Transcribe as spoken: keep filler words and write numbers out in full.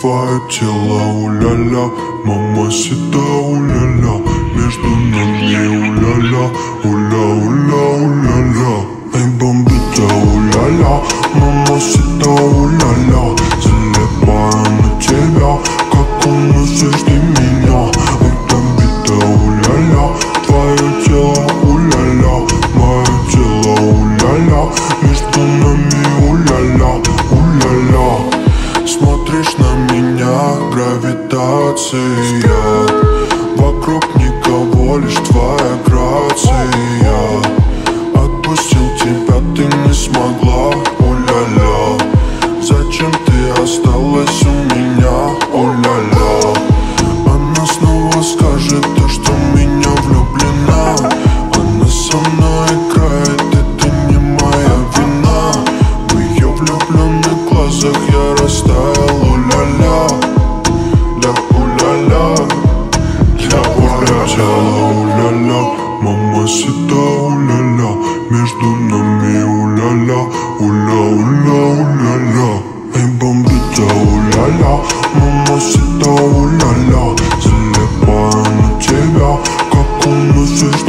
твое тело, у-ля-ля, мамасита, у-ля-ля, между нами, у-ля-ля, уля-уля, уля-ля. Эй, бомбита, у-ля-ля, мамасита, у-ля-ля, залипаю на тебя, как уносишь ты меня. Эй, бомбита, у-ля-ля, твое тело, у-ля-ля, мое тело, у-ля-ля, между нами, у-ля-ля, у-ля-ля. Смотришь на меня, гравитация, вокруг никого, лишь твоя грация. Отпустил тебя, ты не смогла, у-ля-ля. Зачем ты осталась у меня, у-ля-ля. Она снова скажет то, что в меня влюблена. Она со мной играет, это не моя вина. В ее влюбленных глазах я растаял, у-ля-ля, ля, у-ля-ля, ля, у-ля-ля, у-ля-ля, мамасита, у-ля-ля, между нами, у-ля-ля, уля-уля, уля-ля. Эй, бомбита, у-ля-ля, мамасита, у-ля-ля, залипаю на тебя, как уносишь